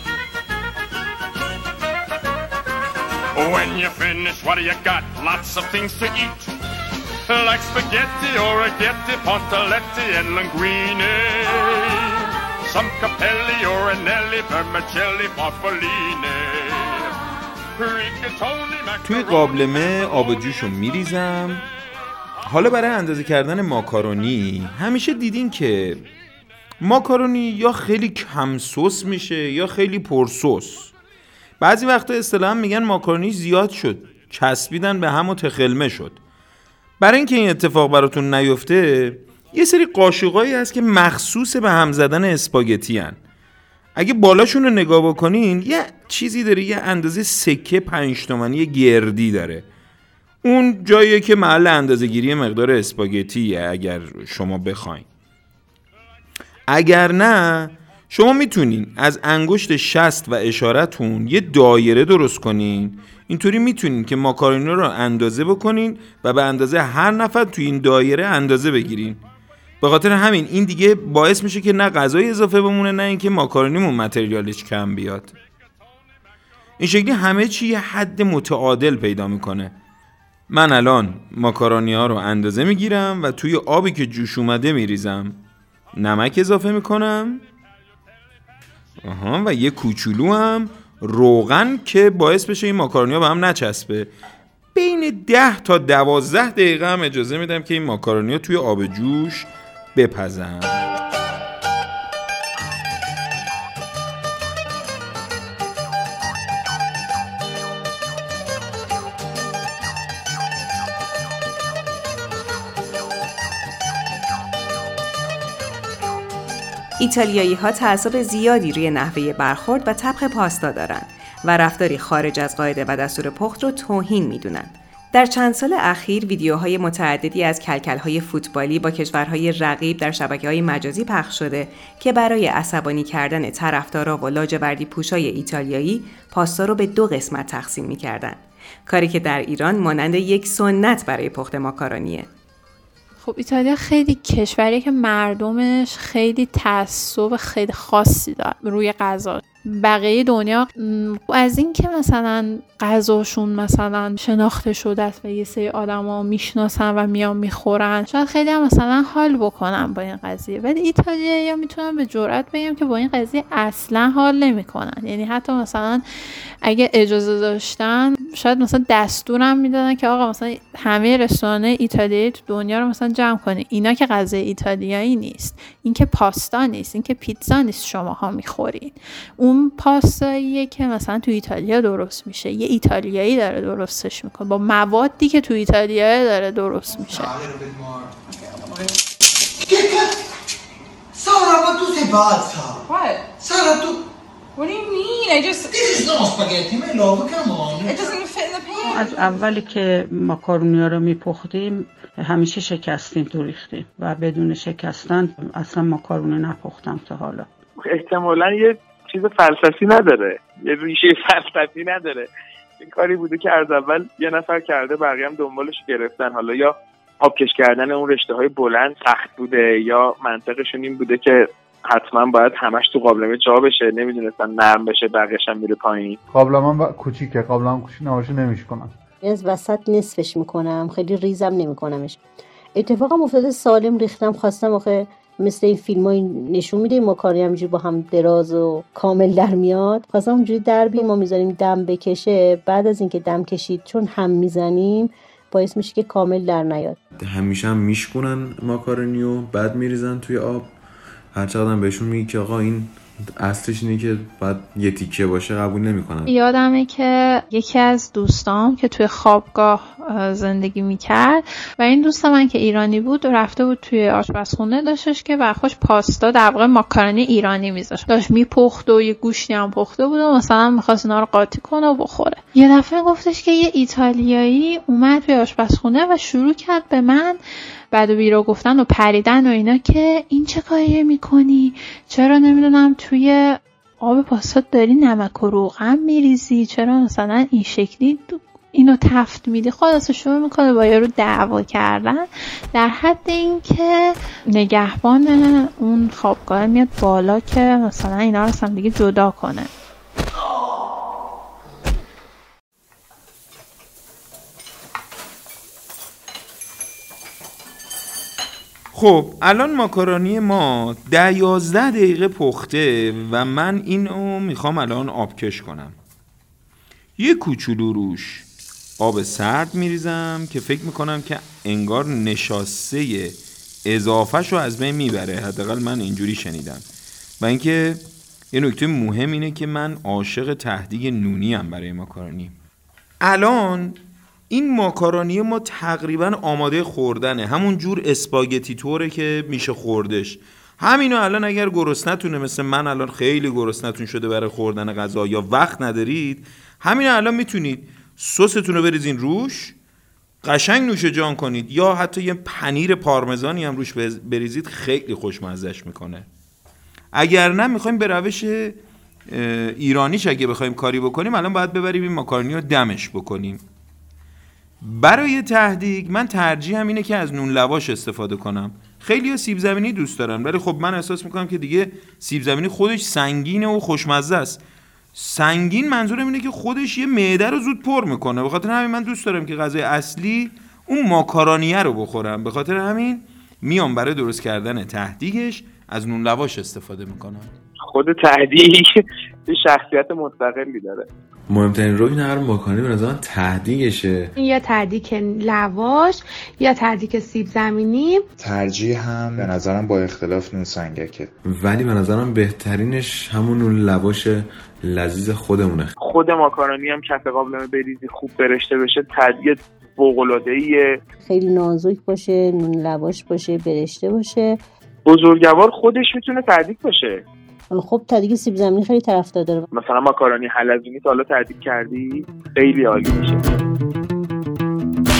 [SPEAKER 18] When you finish, what do you got? Lots of things to eat. Like spaghetti or a getti, pontoletti and linguine. Some capelli or anelli, vermicelli, farfalline. Rigatoni, macaroni.
[SPEAKER 3] توی قابلمه آب جوشو میریزم. حالا برای اندازه کردن ماکارونی همیشه دیدین که ماکارونی یا خیلی کم سس میشه یا خیلی پر سس. بعضی وقتا اصطلاحاً میگن ماکارونی زیاد شد، چسبیدن به هم و تخلمه شد. برای اینکه این اتفاق براتون نیفته یه سری قاشقایی هست که مخصوص به هم زدن اسپاگتی هن. اگه بالاشون رو نگاه بکنین یه چیزی داره، یه اندازه سکه پنج تومانی گردی داره. اون جاییه که محل اندازه گیری مقدار اسپاگتیه اگر شما بخواین. اگر نه شما میتونین از انگشت شست و اشارتون یه دایره درست کنین. اینطوری میتونین که ماکارونی رو اندازه بکنین و به اندازه هر نفر توی این دایره اندازه بگیرین. به خاطر همین این دیگه باعث میشه که نه غذای اضافه بمونه نه اینکه ماکارونیمون متریالش کم بیاد. این شکلی همه چی یه حد متعادل پیدا میکنه. من الان ماکارونی ها رو اندازه میگیرم و توی آبی که جوش اومده میریزم، نمک اضافه میکنم، آها، و یه کوچولو هم روغن که باعث بشه این ماکارونی ها به هم نچسبه. بین ده تا دوازده دقیقه هم اجازه میدم که این ماکارونی ها توی آب جوش بپزن.
[SPEAKER 8] ایتالیایی ها تعصب زیادی روی نحوه برخورد و طبخ پاستا دارن و رفتاری خارج از قاعده و دستور پخت رو توهین میدونن. در چند سال اخیر ویدیوهای متعددی از کلکل‌های فوتبالی با کشورهای رقیب در شبکه‌های مجازی پخش شده که برای عصبانی کردن طرفدارا و لاجوردی پوشای ایتالیایی پاستا رو به دو قسمت تقسیم می‌کردند. کاری که در ایران مانند یک سنت برای پخت ماکارونیه.
[SPEAKER 5] خب ایتالیا خیلی کشوریه که مردمش خیلی تعصب خیلی خاصی داره روی غذا. بقیه دنیا از این که مثلا غذاشون مثلا شناخته شده است و یه سری آدما میشناسن و میان میخورن، شاید خیلی هم مثلا حال بکنن با این قضیه، ولی ایتالیایی‌ها میتونن به جرئت بگم که با این قضیه اصلا حال نمیکنن. یعنی حتی مثلا اگه اجازه داشتن شاید مثلا دستورم میدادن که آقا مثلا همه رستوران‌های ایتالیایی تو دنیا رو مثلا جمع کنید، اینا که غذای ایتالیایی نیست، این که پاستا نیست، این که پیتزا نیست شماها میخورین، اون پاستاییه که مثلا تو ایتالیا درست میشه، یه ایتالیایی داره درستش میکنه با موادی که تو ایتالیا داره درست میشه.
[SPEAKER 13] Sara, ma tu sei pazza!
[SPEAKER 24] What?
[SPEAKER 13] Sara, tu...
[SPEAKER 24] What do you mean? I just...
[SPEAKER 13] This is not spaghetti, my love, come on!
[SPEAKER 24] It doesn't fit in the pan.
[SPEAKER 11] از اولی که ماکارونیا رو میپختیم همیشه شکستیم تو ریختیم و بدون شکستن اصلا ماکارونی نپختم تا حالا.
[SPEAKER 14] احتمالاً یه چیز فلسفی نداره، یه ریشه فلسفی نداره. این کاری بوده که از اول یه نفر کرده بقیه هم دنبالش گرفتن. حالا یا آبکش کردن اون رشته های بلند سخت بوده یا منطقشون این بوده که حتما باید همش تو قابلمه جا بشه، نمیدونستن نرم بشه بقیه‌ش هم میره پایین.
[SPEAKER 9] قابلمه کوچیکه، قابلمه کوچیک نباشه نمیشکنم.
[SPEAKER 6] از وسط نصفش میکنم، خیلی ریزم نمیکنمش. اتفاقا افتاده سالم ریختم، خواستم آخه مثل این فیلم‌ها نشون میده ماکارونی همینجوری با هم دراز و کامل در میاد، خواستم اونجوری در بیم ما میذاریم دم بکشه، بعد از اینکه دم کشید چون هم میزنیم باعث میشه که کامل در نیاد.
[SPEAKER 16] همیشه هم میشکنن ماکارونیو بعد میریزن توی آب، هر چقدر بهشون میگی که آقا این اصلش اینه که باید یه تیکه باشه قبول نمیکنن.
[SPEAKER 5] یادمه که یکی از دوستام که توی خوابگاه زندگی میکرد و این دوست من که ایرانی بود رفته بود توی آشپزخونه، داشتش که برخوش پاستا در واقع ماکارونی ایرانی میذاشت، داشت میپخت و یه گوشتی هم پخته بود و مثلا میخواست اینا رو قاطی کنه و بخوره. یه دفعه گفتش که یه ایتالیایی اومد توی آشپزخونه و شروع کرد به من بعد و بیرا گفتن و پریدن و اینا که این چه کاریه میکنی؟ چرا نمیدونم توی آب پاستا داری نمک و روغن میریزی؟ چرا مثلا این شکلی اینو تفت میدی؟ خلاصه شروع میکنه با یارو دعوا کردن، در حد این که نگهبان اون خوابگاه میاد بالا که مثلا اینا رو هم دیگه جدا کنه.
[SPEAKER 3] خب الان ماکارونی ما ده یازده دقیقه پخته و من اینو میخوام الان آبکش کنم. یه کوچولو روش آب سرد میریزم که فکر میکنم که انگار نشاسته اضافهشو از بین میبره، حداقل من اینجوری شنیدم. و اینکه یه نکته مهم اینه که من عاشق تهدیگ نونی ام برای ماکارونی. الان این ماکارونی ما تقریبا آماده خوردنه، همون جور اسپاگتی طوره که میشه خوردش. همینو الان اگر گرسنتونه مثل من الان خیلی گرسنتون شده برای خوردن غذا یا وقت ندارید، همینو الان میتونید سستون رو بریزین روش، قشنگ نوش جان کنید، یا حتی یه پنیر پارمزانی هم روش بریزید، خیلی خوشمزهش میکنه. اگر نه میخوایم به روش ایرانیش اگه بخوایم کاری بکنیم، الان باید ببریم این ماکارونی رو دمش بکنیم. برای تهدیگ من ترجیحم اینه که از نون لواش استفاده کنم. خیلی‌ها سیب زمینی دوست دارن، ولی خب من احساس میکنم که دیگه سیب زمینی خودش سنگینه و خوشمزه است. سنگین منظورم اینه که خودش یه معده رو زود پر میکنه، به خاطر همین من دوست دارم که غذای اصلی اون ماکارونیه رو بخورم، به خاطر همین میام برای درست کردن تهدیگش از نون لواش استفاده میکنم.
[SPEAKER 14] خود تهدیگ یه شخصیت مستقلی داره.
[SPEAKER 16] مهمترین رکن هر ماکارونی به نظر من تهدیگشه،
[SPEAKER 19] یا تهدیگ لواش یا تهدیگ سیب زمینی.
[SPEAKER 20] ترجیح هم به نظرم با اختلاف نون سنگکه،
[SPEAKER 16] ولی به نظرم بهترینش همون نون لواش لذیذ خودمونه.
[SPEAKER 14] خود ماکارونی هم کف قابلمه بریزی خوب برشته بشه، تهدیگ فوق‌العاده‌ایه.
[SPEAKER 6] خیلی نازک باشه، نون لواش باشه، برشته باشه.
[SPEAKER 14] بزرگوار خودش میتونه تهدیگ باشه.
[SPEAKER 6] خب تهدیگ سیب زمینی خیلی طرفدار داره.
[SPEAKER 14] مثلا ماکارونی حلزونی تا حالا تهدیگ کردی؟ خیلی عالی میشه.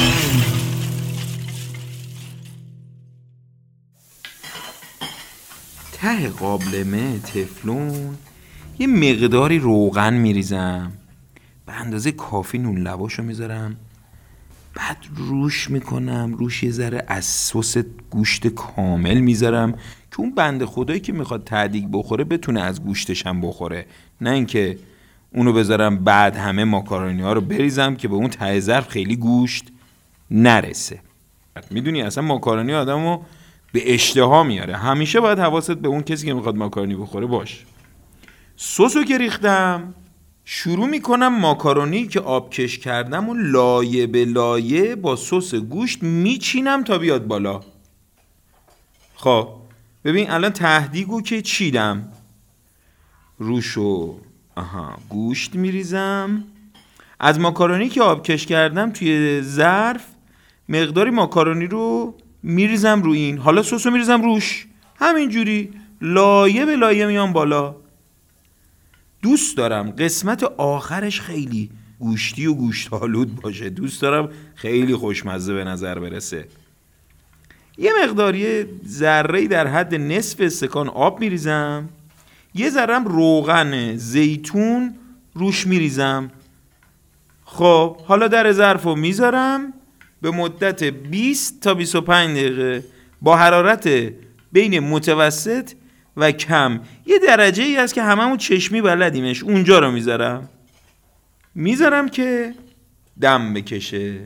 [SPEAKER 3] ته قابلمه تفلون یه مقداری روغن میریزم، به اندازه کافی نون لواشو میذارم، بعد روش میکنم، روش یه ذره از سس گوشت کامل میذارم که اون بنده خدایی که میخواد تهدیگ بخوره بتونه از گوشتش هم بخوره، نه اینکه اونو بذارم بعد همه ماکارونی ها رو بریزم که به اون ته ظرف خیلی گوشت نرسه. میدونی اصلا ماکارونی آدمو به اشتها میاره. همیشه باید حواست به اون کسی که میخواد ماکارونی بخوره باش. سسو که ریختم شروع میکنم ماکارونی که آبکش کردم و لایه به لایه با سس گوشت میچینم تا بیاد بالا. خب ببین الان تهدیگو که چیدم، روشو آها گوشت میریزم، از ماکارونی که آبکش کردم توی ظرف مقداری ماکارونی رو میریزم رو این، حالا سسو میریزم روش، همینجوری لایه به لایه میام بالا. دوست دارم قسمت آخرش خیلی گوشتی و گوشتالود باشه، دوست دارم خیلی خوشمزه به نظر برسه. یه مقداری ذره‌ای در حد نصف استکان آب میریزم، یه ذرم روغن زیتون روش میریزم. خب حالا در ظرفو میذارم به مدت بیست تا بیست و پنج دقیقه با حرارت بین متوسط و کم. یه درجه ای هست که هممون چشمی بلدیمش، اونجا رو میذارم میذارم که دم بکشه.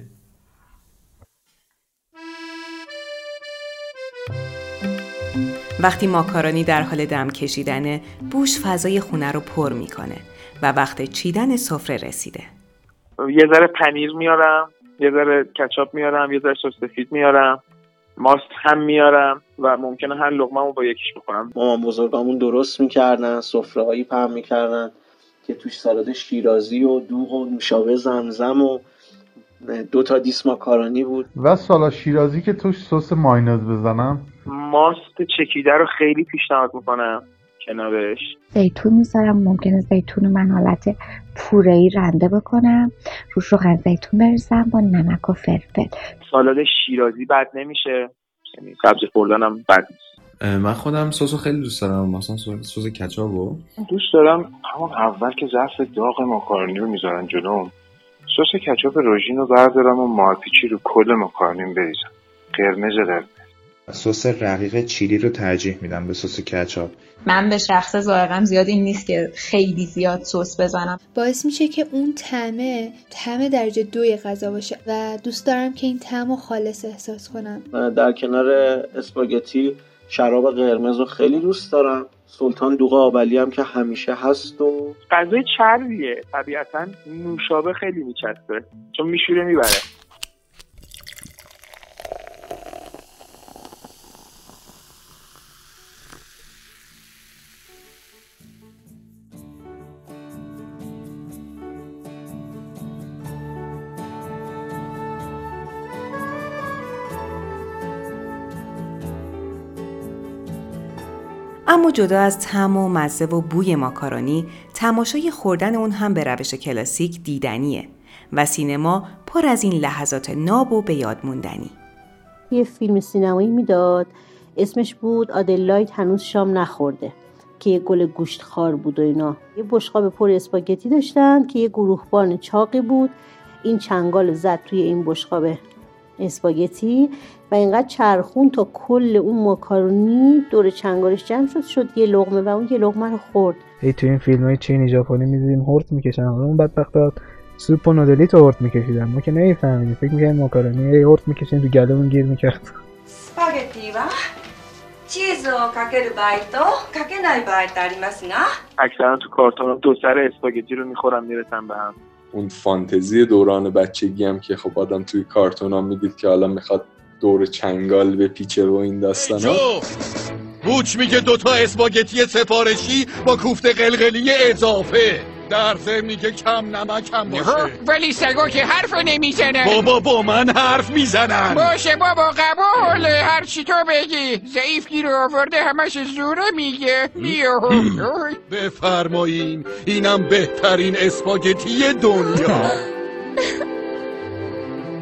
[SPEAKER 8] وقتی ماکارونی در حال دم کشیدنه، بوش فضای خونه رو پر میکنه و وقت چیدن سفره رسیده.
[SPEAKER 14] یه ذره پنیر میارم، یه ذره کچاپ میارم، یه ذره سس سفید میارم، ماست هم میارم و ممکنه هر لقمه‌مو با یکیش بخورم.
[SPEAKER 1] مامان بزرگامون درست میکردن، سفره‌هایی پهن میکردن که توش سالاد شیرازی و دوغ و نوشابه زمزم و دو تا دیس ماکارونی بود
[SPEAKER 9] و سالاد شیرازی که توش سس ماینز بزنم.
[SPEAKER 14] ماست چکیده رو خیلی پیشنهاد میکنم کنارش.
[SPEAKER 17] زیتون میذارم، ممکنه زیتون رو من حالت پوره‌ای رنده بکنم، روش روغن زیتون بریزم با نمک و فلفل.
[SPEAKER 14] سالاد شیرازی بد نمیشه، یعنی سبزی خوردنم بد نیست.
[SPEAKER 16] من خودم سسو خیلی دوست دارم، مثلا سس کچاپو
[SPEAKER 20] دوست دارم. همون اول که ظرف داغ ماکارونی رو میذارن جلوم، سس کچاپ روژین رو بردارم و مارپیچی رو کل ماکارونی بریزم، قرمز قرمز. سس رقیق چیلی رو ترجیح میدم به سس کچاپ.
[SPEAKER 24] من به شخص ذائقه‌ام زیاد این نیست که خیلی زیاد سس بزنم.
[SPEAKER 17] باعث میشه که اون طعمه طعم درجه دوی غذا باشه و دوست دارم که این طعمو خالص احساس کنم.
[SPEAKER 1] در کنار اسپاگتی شراب قرمز رو خیلی دوست دارم. سلطان دوغ آبلی هم که همیشه هست و
[SPEAKER 14] غذای چربیه، طبیعتاً نوشابه خیلی میچسبه چون میشوره میبره.
[SPEAKER 8] اما جدا از طعم و مزه و بوی ماکارونی، تماشای خوردن اون هم به روش کلاسیک دیدنیه و سینما پر از این لحظات ناب و به یاد موندنی.
[SPEAKER 6] یه فیلم سینمایی میداد اسمش بود آدلاید هنوز شام نخورده که یه گل گوشت خار بود و اینا. یه بشقاب پر اسپاگتی داشتن که یه گروهبان چاقی بود، این چنگال زد توی این بشقاب اسپاگتی و اینقدر چرخون تا کل اون ماکارونی دور چنگالش جمع شد شد یه لقمه و اون یه لقمه رو خورد.
[SPEAKER 12] ای تو این فیلم‌های چینی ژاپنی می‌دیدیم هورت می‌کشن، اون بدبختا سوپ و نودلی تو هورت می‌کشیدن، ما که نمی‌فهمیدیم، فکر می‌کردیم ماکارونی ای هورت می‌کشین تو گلومون گیر می‌کرد.
[SPEAKER 4] اسپاگتی وا چیز رو کاکر بایتو کاکر نای بایت داریماس نه؟
[SPEAKER 14] اکثرا تو کارتون دو سر اسپاگتی رو می‌خورن میرسن به هم.
[SPEAKER 21] اون فانتزی دوران بچگی هم که خب آدم توی کارتونا میدید که حالا میخواد دور چنگال بپیچه و این داستانا.
[SPEAKER 18] بوچ میگه دوتا اسپاگتی سفارشی با کوفته قلقلی اضافه، در ضمن میگه کم نمک هم باشه.
[SPEAKER 23] ولی سگا که حرف نمیزنن.
[SPEAKER 18] بابا با من حرف میزنن.
[SPEAKER 23] باشه بابا قبول، هر چی تو بگی. ضعیف گیر آورده همش زوره میگه.
[SPEAKER 18] بفرمایین، اینم بهترین اسپاگتی دنیا.
[SPEAKER 17] من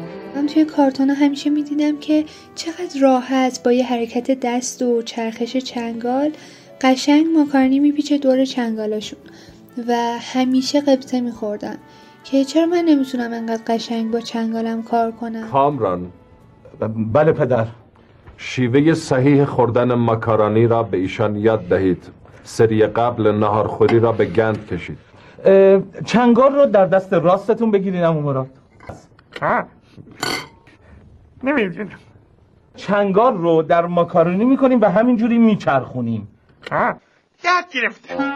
[SPEAKER 17] توی کارتون همیشه میدیدم که چقدر راحت با یه حرکت دست و چرخش چنگال قشنگ ماکارونی میپیچه دور چنگالاشون و همیشه قبطه میخوردن که چرا من نمیتونم انقدر قشنگ با چنگالم کار کنم.
[SPEAKER 2] کامران. بله پدر. شیوه صحیح خوردن ماکارونی را به ایشان یاد دهید. سری قبل نهارخوری را به گند کشید.
[SPEAKER 7] چنگال رو در دست راستتون بگیرین عمو مراد. نمیدونم. چنگال رو در ماکارونی میکنیم و همینجوری میچرخونیم.
[SPEAKER 23] یاد گرفتم.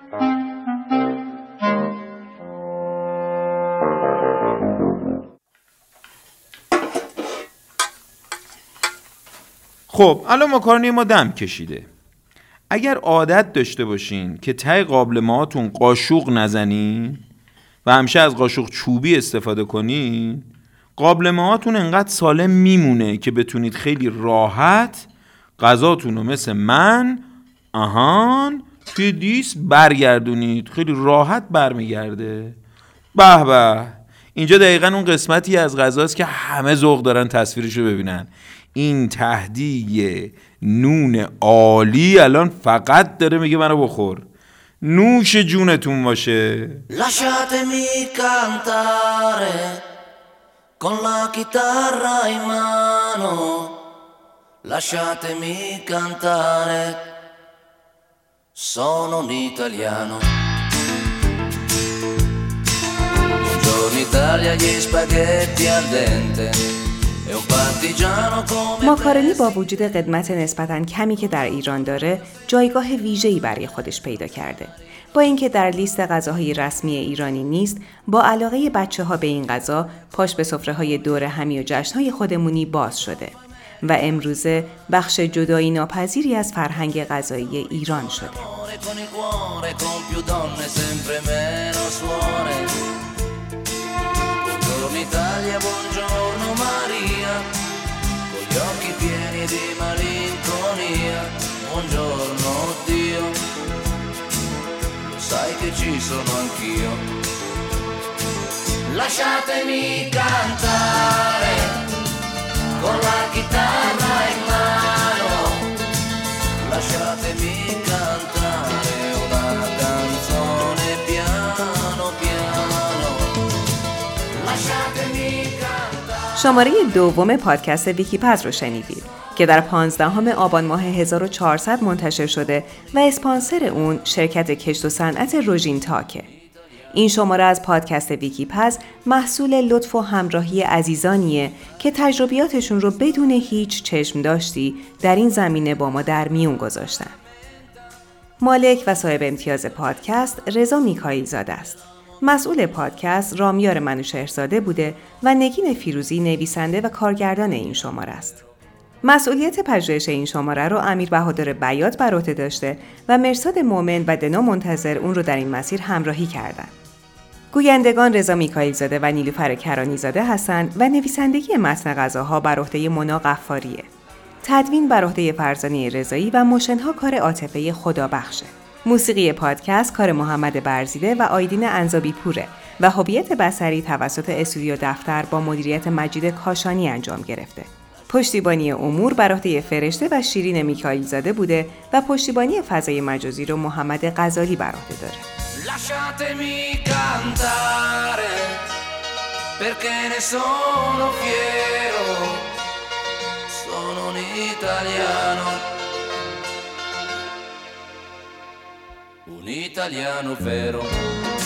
[SPEAKER 3] خب الان ماکارونی ما دم کشیده. اگر عادت داشته باشین که ته قابلمه‌هاتون قاشق نزنین و همیشه از قاشق چوبی استفاده کنین، قابلمه‌هاتون انقدر سالم میمونه که بتونید خیلی راحت غذاتون رو مثل من آهان توی دیس برگردونید. خیلی راحت برمیگرده. به به، اینجا دقیقاً اون قسمتی از غذاست که همه ذوق دارن تصویرشو ببینن. این تهدیه نون عالی الان فقط داره میگه منو بخور. نوش جونتون باشه.
[SPEAKER 10] Lasciatemi cantare con la chitarra in mano. Lasciatemi cantare. Sono un italiano. Buongiorno Italia, gli spaghetti al dente.
[SPEAKER 8] ماکارونی با وجود قدمت نسبتاً کمی که در ایران داره، جایگاه ویژه‌ای برای خودش پیدا کرده. با اینکه در لیست غذاهای رسمی ایرانی نیست، با علاقه بچه‌ها به این غذا، پاش به سفره‌های دور همی و جشن‌های خودمونی باز شده و امروزه بخش جدایی ناپذیری از فرهنگ غذایی ایران شده.
[SPEAKER 10] Italia, buongiorno Maria, con gli occhi pieni di malinconia, buongiorno Dio, lo sai che ci sono anch'io. Lasciatemi cantare con la chitarra in mano, lasciatemi cantare una canzone piano piano.
[SPEAKER 8] شماره دوم پادکست ویکی‌پز رو شنیدید که در پانزدهم آبان ماه هزار و چهارصد منتشر شده و اسپانسر اون شرکت کشت و صنعت روژین تاکه. این شماره از پادکست ویکی‌پز محصول لطف و همراهی عزیزانیه که تجربیاتشون رو بدون هیچ چشم داشتی در این زمینه با ما در میون گذاشتن. مالک و صاحب امتیاز پادکست رضا میکائیل زاده است. مسئول پادکست رامیار منوشهرزاده بوده و نگین فیروزی نویسنده و کارگردان این شماره است. مسئولیت پژوهش این شماره رو امیر بهادر بیات بر عهده داشته و مرصاد مومن و دنا منتظر اون رو در این مسیر همراهی کردند. گویندگان رضا میکائیل زاده و نیلوفر کرانی زاده هستند و نویسندگی متن غذاها بر عهده مونا غفاریه. تدوین بر عهده فرزانه رضایی و موشن‌ها کار عاطفه خدابخشه. موسیقی پادکست کار محمد برزیده و آیدین انزابی پوره و هویت بصری توسط استودیو دفتر با مدیریت مجید کاشانی انجام گرفته. پشتیبانی امور بر عهده فرشته و شیرین میکائیل زاده بوده و پشتیبانی فضای مجازی رو محمد غزالی بر عهده داره.
[SPEAKER 10] Lasciatemi cantare perché ne sono fiero. Sono un italiano. Un italiano vero.